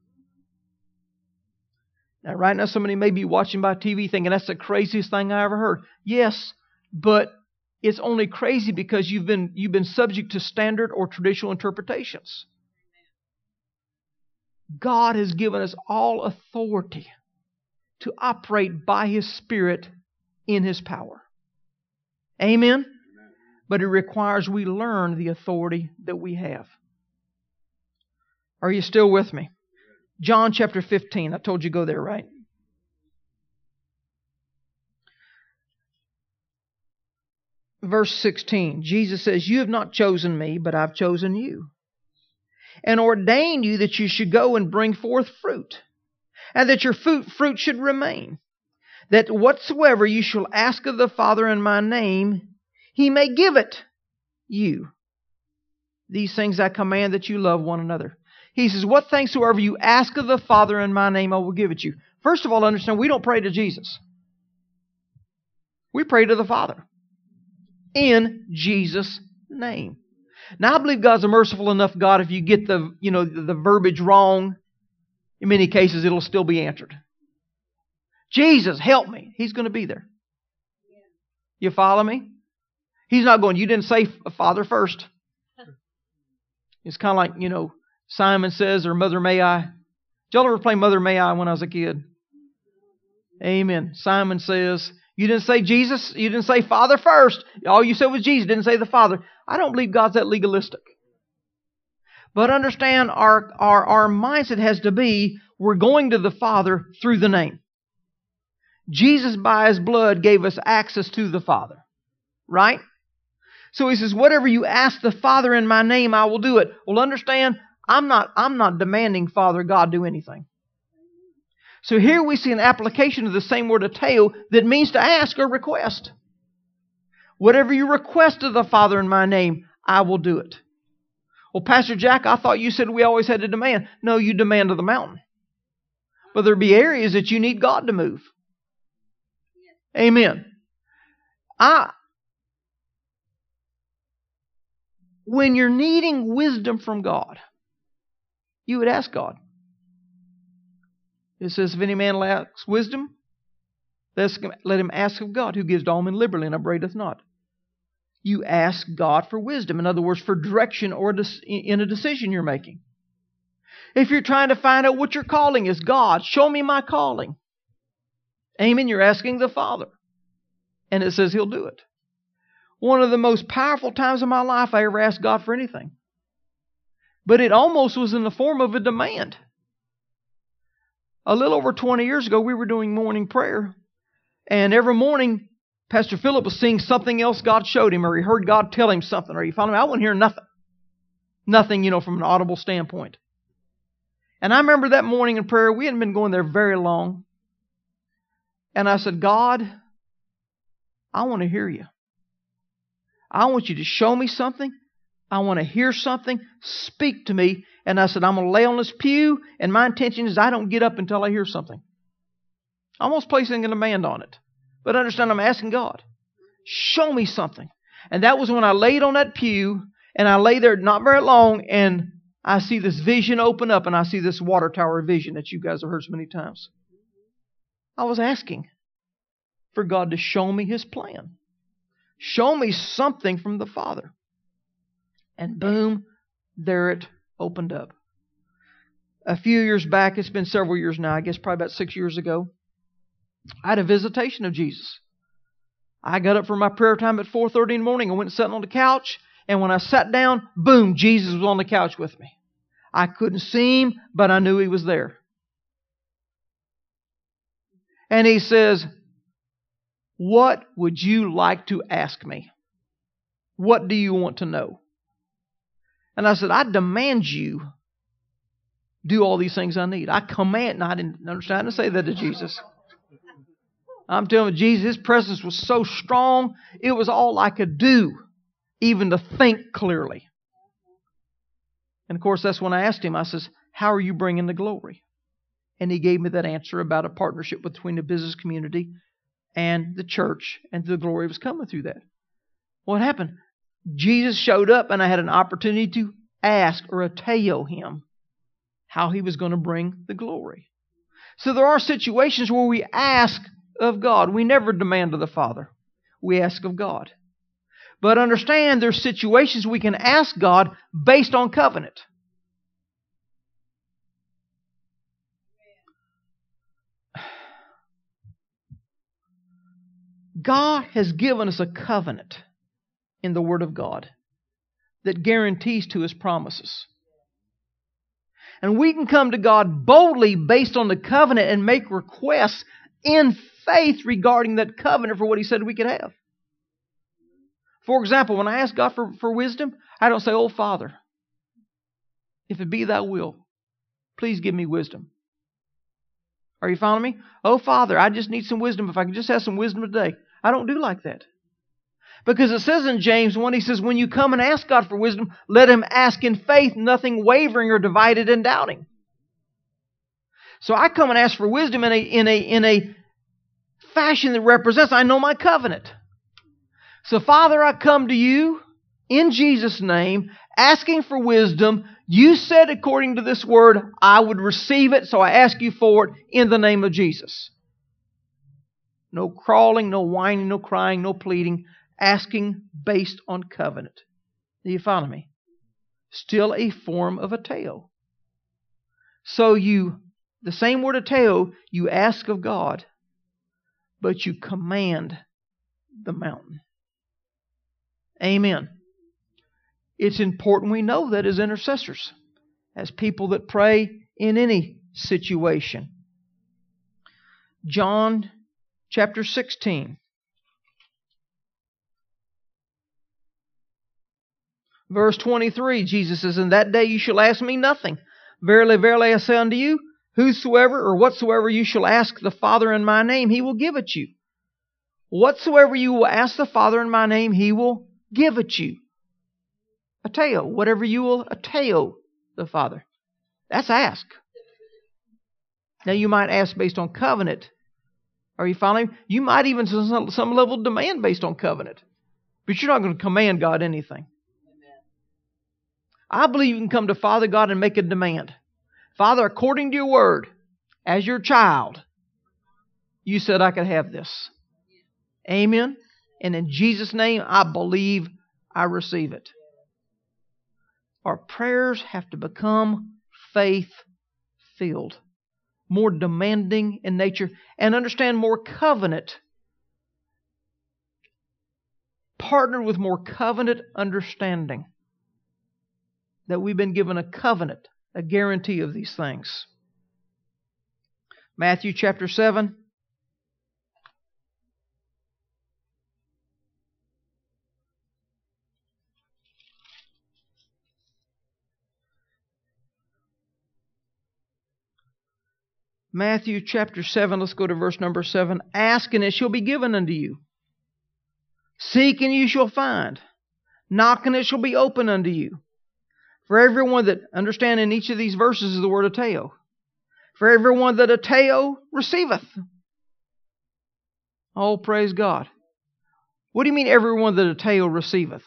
Now, right now, somebody may be watching by T V thinking, that's the craziest thing I ever heard. Yes, but it's only crazy because you've been, you've been subject to standard or traditional interpretations. God has given us all authority to operate by His Spirit in His power. Amen? But it requires we learn the authority that we have. Are you still with me? John chapter fifteen. I told you go there, right? Verse sixteen. Jesus says, you have not chosen me, but I've chosen you. And ordained you that you should go and bring forth fruit. And that your fruit, fruit should remain. That whatsoever you shall ask of the Father in my name, He may give it you. These things I command, that you love one another. He says, what things soever you ask of the Father in my name, I will give it you. First of all, understand, we don't pray to Jesus. We pray to the Father. In Jesus' name. Now, I believe God's a merciful enough God. If you get the, you know, the, the verbiage wrong, in many cases it'll still be answered. Jesus, help me. He's going to be there. You follow me? He's not going, you didn't say Father first. It's kind of like, you know, Simon Says or Mother May I. Did y'all ever play Mother May I when I was a kid? Amen. Simon Says. You didn't say Jesus. You didn't say Father first. All you said was Jesus. Didn't say the Father. I don't believe God's that legalistic. But understand, our, our, our mindset has to be, we're going to the Father through the name. Jesus, by His blood, gave us access to the Father. Right? So He says, whatever you ask the Father in my name, I will do it. Well, understand, I'm not, I'm not demanding Father God do anything. So here we see an application of the same word ateo that means to ask or request. Whatever you request of the Father in my name, I will do it. Well, Pastor Jack, I thought you said we always had to demand. No, you demand of the mountain. But there be areas that you need God to move. Amen. I, when you're needing wisdom from God, you would ask God. It says, if any man lacks wisdom, let him ask of God, who gives to all men liberally and upbraideth not. You ask God for wisdom. In other words, for direction or in a decision you're making. If you're trying to find out what your calling is, God, show me my calling. Amen. You're asking the Father. And it says He'll do it. One of the most powerful times of my life I ever asked God for anything. But it almost was in the form of a demand. A little over twenty years ago, we were doing morning prayer. And every morning, Pastor Philip was seeing something else God showed him, or he heard God tell him something, or he found him. I wasn't hearing nothing. Nothing, you know, from an audible standpoint. And I remember that morning in prayer, we hadn't been going there very long. And I said, God, I want to hear you. I want you to show me something. I want to hear something. Speak to me. And I said, I'm going to lay on this pew, and my intention is I don't get up until I hear something. Almost placing a demand on it. But understand, I'm asking God, show me something. And that was when I laid on that pew, and I lay there not very long, and I see this vision open up, and I see this water tower vision that you guys have heard so many times. I was asking for God to show me His plan. Show me something from the Father. And boom, there it opened up. A few years back, it's been several years now, I guess probably about six years ago, I had a visitation of Jesus. I got up for my prayer time at four thirty in the morning and went and sat on the couch. And when I sat down, boom, Jesus was on the couch with me. I couldn't see Him, but I knew He was there. And He says, what would you like to ask me? What do you want to know? And I said, I demand you do all these things I need. I command, and I didn't understand to say that to Jesus. I'm telling you, Jesus, His presence was so strong, it was all I could do, even to think clearly. And of course, that's when I asked Him, I says, how are you bringing the glory? And He gave me that answer about a partnership between the business community and the church, and the glory was coming through that. What happened? Jesus showed up, and I had an opportunity to ask or ateo Him how He was going to bring the glory. So there are situations where we ask of God. We never demand of the Father. We ask of God. But understand, there's situations we can ask God based on covenant. God has given us a covenant in the Word of God that guarantees to His promises. And we can come to God boldly based on the covenant and make requests in faith regarding that covenant for what He said we could have. For example, when I ask God for, for wisdom, I don't say, oh Father, if it be Thy will, please give me wisdom. Are you following me? Oh Father, I just need some wisdom. If I could just have some wisdom today. I don't do like that. Because it says in James one, he says, when you come and ask God for wisdom, let him ask in faith, nothing wavering or divided and doubting. So I come and ask for wisdom in a, in a, in a fashion that represents, I know my covenant. So Father, I come to you in Jesus' name, asking for wisdom. You said according to this word, I would receive it, so I ask you for it in the name of Jesus. No crawling, no whining, no crying, no pleading. Asking based on covenant. Do you follow me? Still a form of ateo. So you, the same word ateo, you ask of God, but you command the mountain. Amen. It's important we know that as intercessors, as people that pray in any situation. John chapter sixteen. Verse twenty-three, Jesus says, In that day you shall ask me nothing. Verily, verily, I say unto you, whosoever or whatsoever you shall ask the Father in my name, He will give it you. Whatsoever you will ask the Father in my name, He will give it you. Ateo, whatever you will ateo the Father. That's ask. Now you might ask based on covenant. Are you following? You might even some, some level of demand based on covenant. But you're not going to command God anything. I believe you can come to Father God and make a demand. Father, according to your word, as your child, you said I could have this. Amen. And in Jesus' name, I believe I receive it. Our prayers have to become faith-filled, more demanding in nature, and understand more covenant. Partnered with more covenant understanding. That we've been given a covenant, a guarantee of these things. Matthew chapter seven. Matthew chapter seven, let's go to verse number seven. Ask and it shall be given unto you. Seek and you shall find. Knock and it shall be opened unto you. For everyone that, understand in each of these verses is the word ateo. For everyone that ateo receiveth. Oh, praise God. What do you mean everyone that ateo receiveth?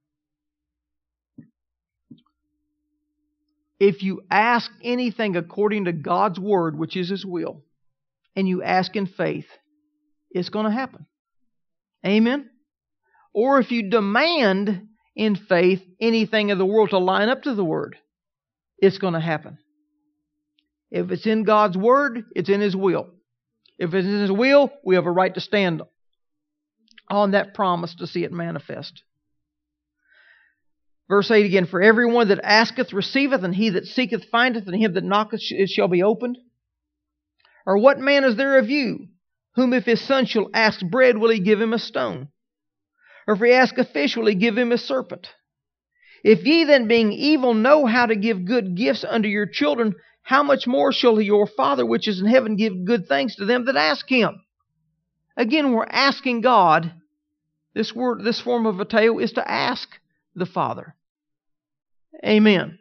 If you ask anything according to God's word, which is His will, and you ask in faith, it's going to happen. Amen? Or if you demand in faith anything in the world to line up to the word, it's going to happen. If it's in God's word, it's in His will. If it's in His will, we have a right to stand on that promise to see it manifest. Verse eight again, For everyone that asketh receiveth, and he that seeketh findeth, and him that knocketh it shall be opened. Or what man is there of you, whom if his son shall ask bread, will he give him a stone? Or if he ask a fish, will he give him a serpent? If ye then, being evil, know how to give good gifts unto your children, how much more shall your Father which is in heaven give good things to them that ask Him? Again, we're asking God. This word, this form of ateo is to ask the Father. Amen.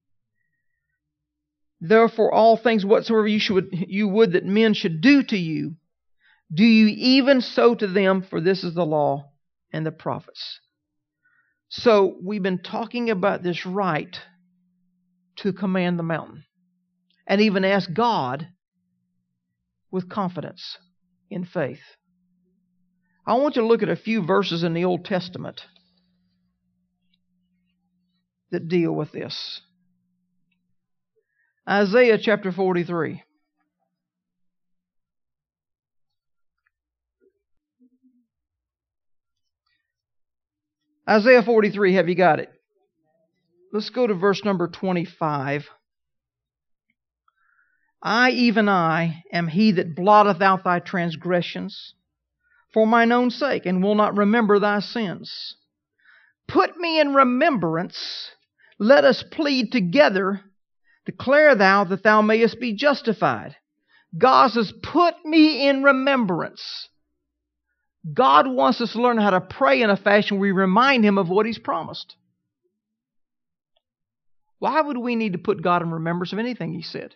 Therefore, all things whatsoever you should you would that men should do to you, do you even so to them, for this is the law and the prophets. So we've been talking about this right to command the mountain and even ask God with confidence in faith. I want you to look at a few verses in the Old Testament that deal with this. Isaiah chapter forty-three. Isaiah forty-three, have you got it? Let's go to verse number twenty-five. I, even I, am He that blotteth out thy transgressions for mine own sake, and will not remember thy sins. Put me in remembrance, let us plead together, declare thou that thou mayest be justified. God says, put me in remembrance. God wants us to learn how to pray in a fashion where we remind Him of what He's promised. Why would we need to put God in remembrance of anything He said?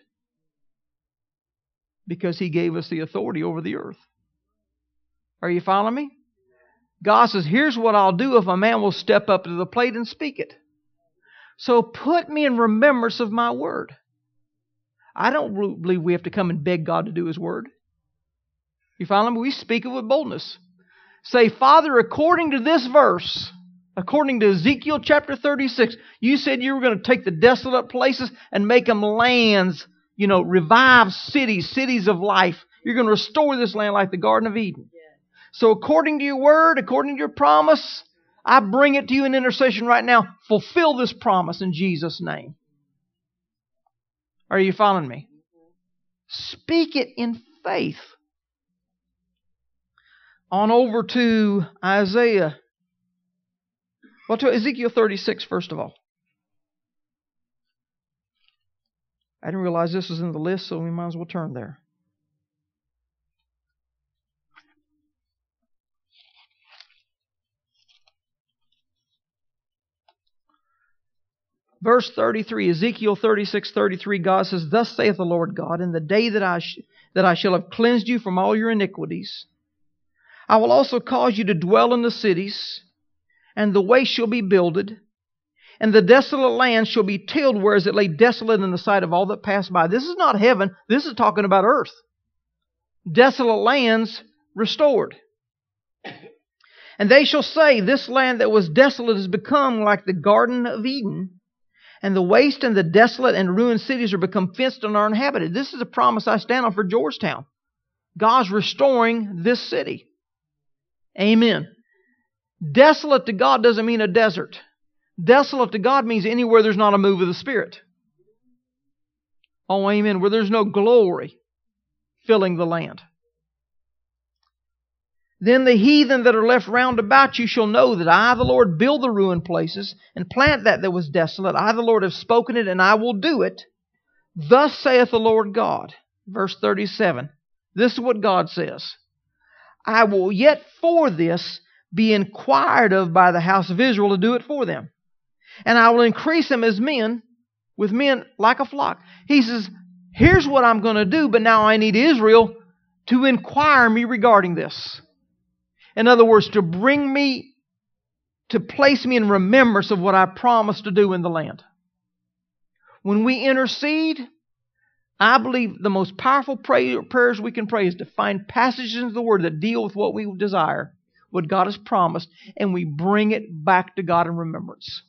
Because He gave us the authority over the earth. Are you following me? God says, here's what I'll do if a man will step up to the plate and speak it. So put me in remembrance of my word. I don't believe we have to come and beg God to do His word. You follow me? We speak it with boldness. Say, Father, according to this verse, according to Ezekiel chapter thirty-six, you said you were going to take the desolate places and make them lands, you know, revive cities, cities of life. You're going to restore this land like the Garden of Eden. So according to your word, according to your promise, I bring it to you in intercession right now. Fulfill this promise in Jesus' name. Are you following me? Speak it in faith. On over to Isaiah. Well, to Ezekiel thirty-six, first of all. I didn't realize this was in the list, so we might as well turn there. Verse thirty-three, Ezekiel thirty-six, thirty-three, God says, Thus saith the Lord God, in the day that I, sh- that I shall have cleansed you from all your iniquities, I will also cause you to dwell in the cities, and the waste shall be builded, and the desolate land shall be tilled, whereas it lay desolate in the sight of all that passed by. This is not heaven. This is talking about earth. Desolate lands restored. And they shall say, This land that was desolate has become like the Garden of Eden, and the waste and the desolate and ruined cities are become fenced and are inhabited. This is a promise I stand on for Georgetown. God's restoring this city. Amen. Desolate to God doesn't mean a desert. Desolate to God means anywhere there's not a move of the Spirit. Oh, amen. Where there's no glory filling the land. Then the heathen that are left round about you shall know that I, the Lord, build the ruined places and plant that that was desolate. I, the Lord, have spoken it, and I will do it. Thus saith the Lord God. Verse thirty-seven. This is what God says. I will yet for this be inquired of by the house of Israel to do it for them. And I will increase them as men, with men like a flock. He says, here's what I'm going to do, but now I need Israel to inquire me regarding this. In other words, to bring me, to place me in remembrance of what I promised to do in the land. When we intercede, I believe the most powerful pray, prayers we can pray is to find passages in the Word that deal with what we desire, what God has promised, and we bring it back to God in remembrance.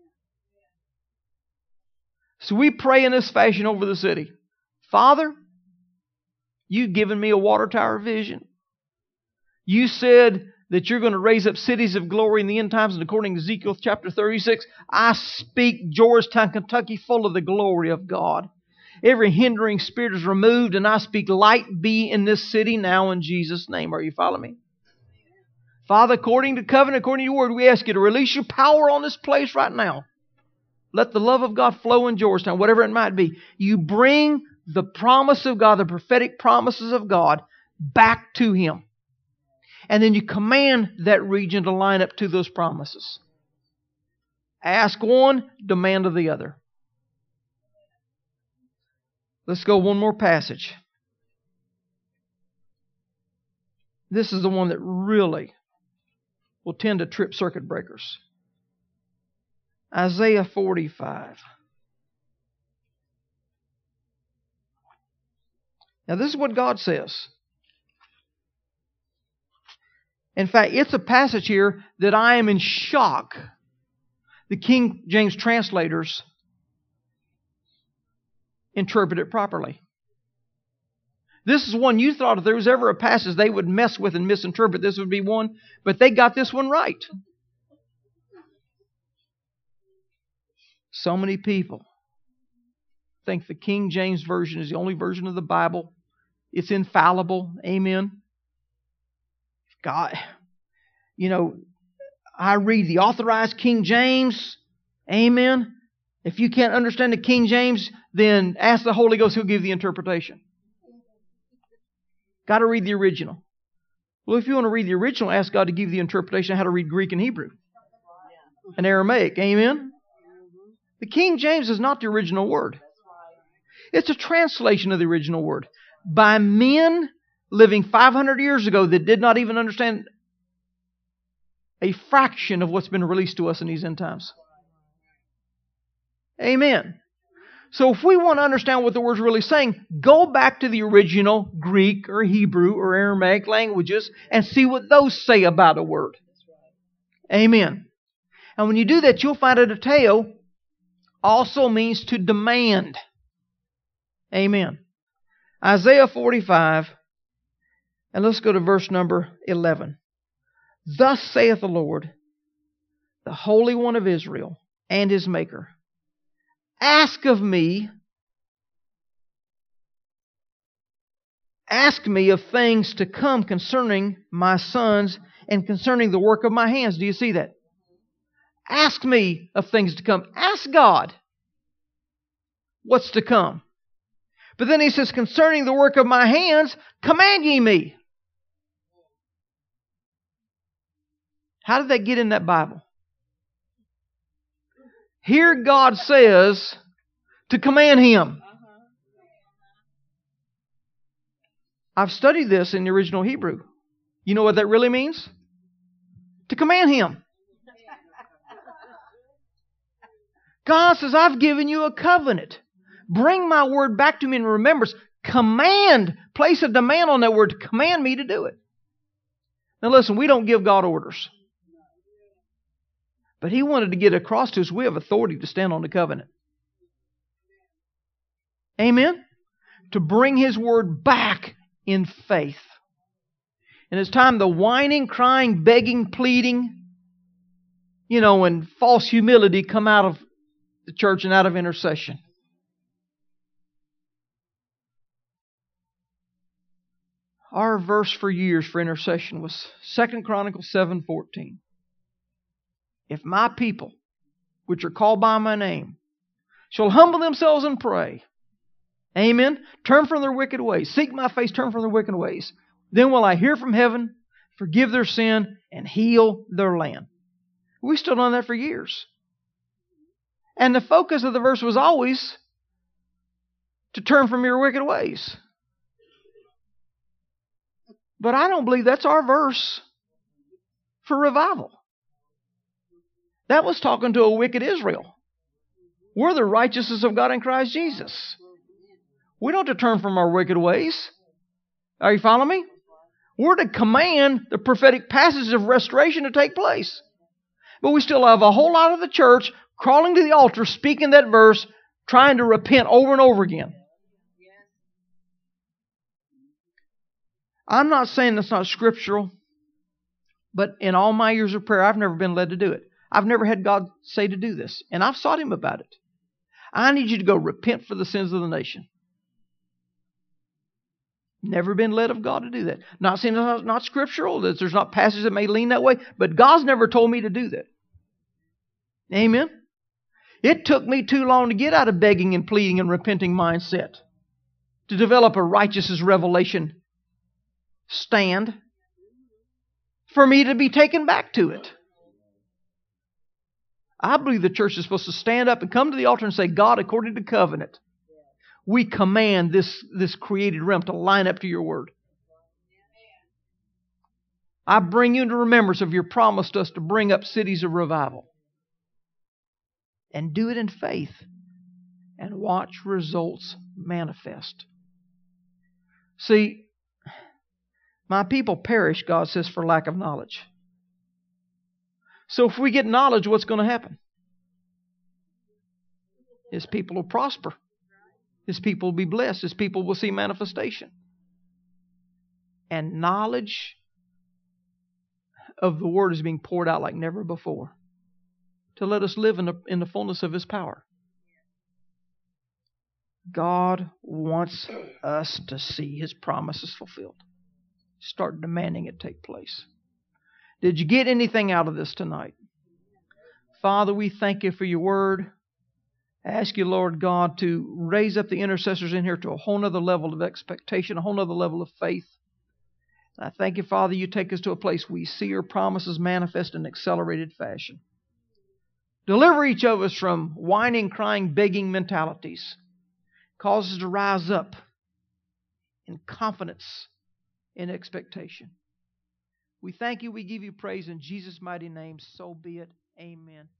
So we pray in this fashion over the city. Father, you've given me a water tower vision. You said that you're going to raise up cities of glory in the end times, and according to Ezekiel chapter thirty-six, I speak Georgetown, Kentucky, full of the glory of God. Every hindering spirit is removed, and I speak light be in this city now in Jesus' name. Are you following me? Father, according to covenant, according to your word, we ask you to release your power on this place right now. Let the love of God flow in Georgetown, whatever it might be. You bring the promise of God, the prophetic promises of God, back to Him. And then you command that region to line up to those promises. Ask one, demand of the other. Let's go one more passage. This is the one that really will tend to trip circuit breakers. Isaiah forty-five. Now this is what God says. In fact, it's a passage here that I am in shock. The King James translators interpret it properly. This is one you thought if there was ever a passage they would mess with and misinterpret, this would be one, but they got this one right. So many people think the King James Version is the only version of the Bible. It's infallible. Amen. God, you know, I read the authorized King James. Amen. If you can't understand the King James, then ask the Holy Ghost, He'll give the interpretation. Got to read the original. Well, if you want to read the original, ask God to give the interpretation of how to read Greek and Hebrew and Aramaic. Amen. The King James is not the original word. It's a translation of the original word by men living five hundred years ago that did not even understand a fraction of what's been released to us in these end times. Amen. So if we want to understand what the word's really saying, go back to the original Greek or Hebrew or Aramaic languages and see what those say about a word. Amen. And when you do that, you'll find that ateo also means to demand. Amen. Isaiah forty-five, and let's go to verse number eleven. Thus saith the Lord, the Holy One of Israel and His Maker, Ask of me, ask me of things to come concerning my sons and concerning the work of my hands. Do you see that? Ask me of things to come. Ask God what's to come. But then He says, concerning the work of my hands, command ye me. How did that get in that Bible? Here God says to command Him. I've studied this in the original Hebrew. You know what that really means? To command Him. God says, I've given you a covenant. Bring my word back to me in remembrance. Command. Place a demand on that word to command me to do it. Now listen, we don't give God orders. But He wanted to get across to us, we have authority to stand on the covenant. Amen? To bring His word back in faith. And it's time the whining, crying, begging, pleading, you know, and false humility come out of the church and out of intercession. Our verse for years for intercession was Second Chronicles seven fourteen. If my people, which are called by my name, shall humble themselves and pray, amen, turn from their wicked ways, seek my face, turn from their wicked ways, then will I hear from heaven, forgive their sin, and heal their land. We stood on that for years. And the focus of the verse was always to turn from your wicked ways. But I don't believe that's our verse for revival. That was talking to a wicked Israel. We're the righteousness of God in Christ Jesus. We don't have to turn from our wicked ways. Are you following me? We're to command the prophetic passage of restoration to take place. But we still have a whole lot of the church crawling to the altar, speaking that verse, trying to repent over and over again. I'm not saying that's not scriptural, but in all my years of prayer, I've never been led to do it. I've never had God say to do this, and I've sought Him about it. I need you to go repent for the sins of the nation. Never been led of God to do that. Not saying it's not scriptural, that there's not passages that may lean that way, but God's never told me to do that. Amen? It took me too long to get out of begging and pleading and repenting mindset to develop a righteousness revelation stand for me to be taken back to it. I believe the church is supposed to stand up and come to the altar and say, God, according to covenant, we command this, this created realm to line up to your word. I bring you into remembrance of your promise to us to bring up cities of revival. And do it in faith. And watch results manifest. See, my people perish, God says, for lack of knowledge. So if we get knowledge, what's going to happen? His people will prosper. His people will be blessed. His people will see manifestation. And knowledge of the Word is being poured out like never before to let us live in the, in the fullness of His power. God wants us to see His promises fulfilled. Start demanding it take place. Did you get anything out of this tonight? Father, we thank you for your word. I ask you, Lord God, to raise up the intercessors in here to a whole nother level of expectation, a whole nother level of faith. And I thank you, Father, you take us to a place we see your promises manifest in accelerated fashion. Deliver each of us from whining, crying, begging mentalities. Cause us to rise up in confidence, in expectation. We thank you. We give you praise in Jesus' mighty name. So be it. Amen.